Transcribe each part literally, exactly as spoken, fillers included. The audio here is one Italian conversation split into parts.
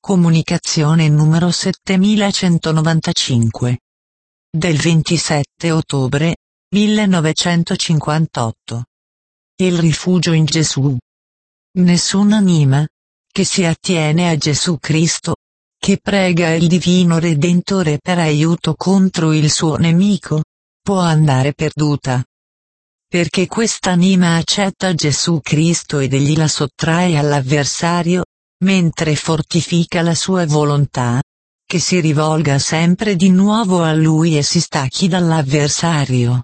Comunicazione numero settemilacentonovantacinque. Del ventisette ottobre millenovecentocinquantotto. Il rifugio in Gesù. Nessuna anima che si attiene a Gesù Cristo, che prega il Divino Redentore per aiuto contro il suo nemico, può andare perduta. Perché quest'anima accetta Gesù Cristo ed egli la sottrae all'avversario, mentre fortifica la sua volontà, che si rivolga sempre di nuovo a Lui e si stacchi dall'avversario.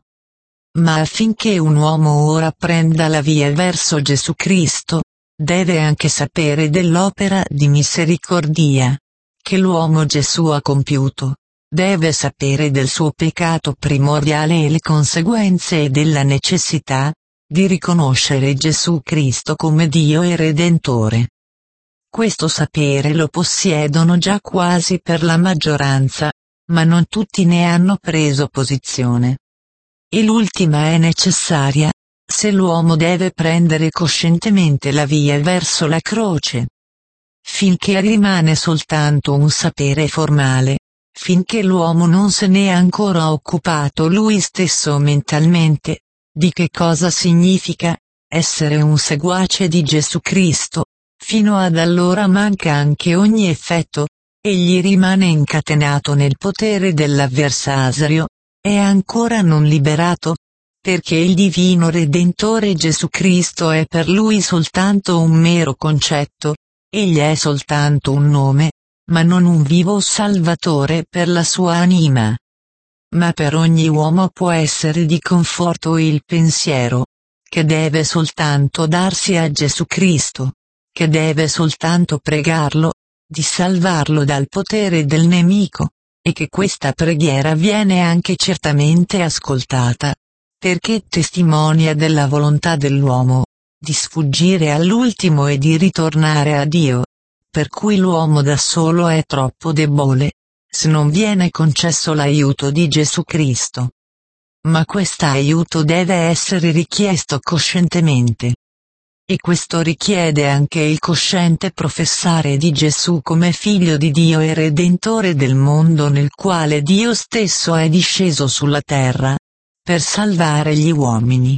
Ma affinché un uomo ora prenda la via verso Gesù Cristo, deve anche sapere dell'opera di misericordia che l'uomo Gesù ha compiuto, deve sapere del suo peccato primordiale e le conseguenze e della necessità di riconoscere Gesù Cristo come Dio e Redentore. Questo sapere lo possiedono già quasi per la maggioranza, ma non tutti ne hanno preso posizione. E l'ultima è necessaria, se l'uomo deve prendere coscientemente la via verso la croce. Finché rimane soltanto un sapere formale, finché l'uomo non se ne è ancora occupato lui stesso mentalmente, di che cosa significa essere un seguace di Gesù Cristo, fino ad allora manca anche ogni effetto, egli rimane incatenato nel potere dell'avversario, è ancora non liberato, perché il Divino Redentore Gesù Cristo è per lui soltanto un mero concetto, egli è soltanto un nome, ma non un vivo Salvatore per la sua anima. Ma per ogni uomo può essere di conforto il pensiero, che deve soltanto darsi a Gesù Cristo, che deve soltanto pregarlo, di salvarlo dal potere del nemico, e che questa preghiera viene anche certamente ascoltata, perché testimonia della volontà dell'uomo, di sfuggire all'ultimo e di ritornare a Dio, per cui l'uomo da solo è troppo debole, se non viene concesso l'aiuto di Gesù Cristo. Ma quest'aiuto deve essere richiesto coscientemente. E questo richiede anche il cosciente professare di Gesù come Figlio di Dio e Redentore del mondo nel quale Dio stesso è disceso sulla terra, per salvare gli uomini.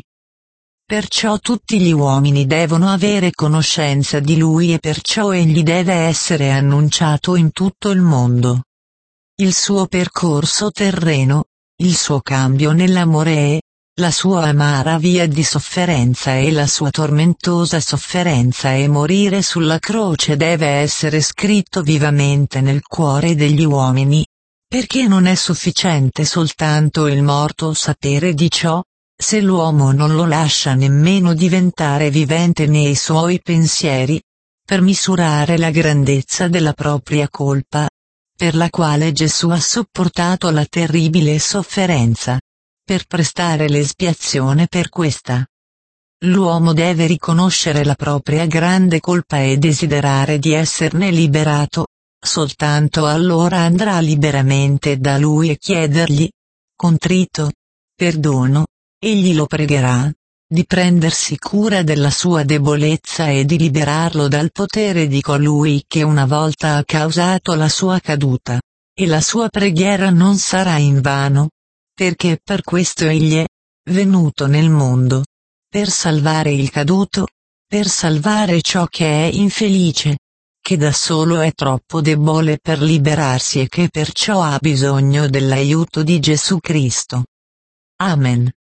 Perciò tutti gli uomini devono avere conoscenza di Lui e perciò egli deve essere annunciato in tutto il mondo. Il suo percorso terreno, il suo cambio nell'amore e la sua amara via di sofferenza e la sua tormentosa sofferenza e morire sulla croce deve essere scritto vivamente nel cuore degli uomini, perché non è sufficiente soltanto il morto sapere di ciò, se l'uomo non lo lascia nemmeno diventare vivente nei suoi pensieri, per misurare la grandezza della propria colpa, per la quale Gesù ha sopportato la terribile sofferenza, per prestare l'espiazione per questa. L'uomo deve riconoscere la propria grande colpa e desiderare di esserne liberato, soltanto allora andrà liberamente da Lui e chiedergli, contrito, perdono, egli lo pregherà, di prendersi cura della sua debolezza e di liberarlo dal potere di colui che una volta ha causato la sua caduta, e la sua preghiera non sarà invano, perché per questo egli è venuto nel mondo, per salvare il caduto, per salvare ciò che è infelice, che da solo è troppo debole per liberarsi e che perciò ha bisogno dell'aiuto di Gesù Cristo. Amen.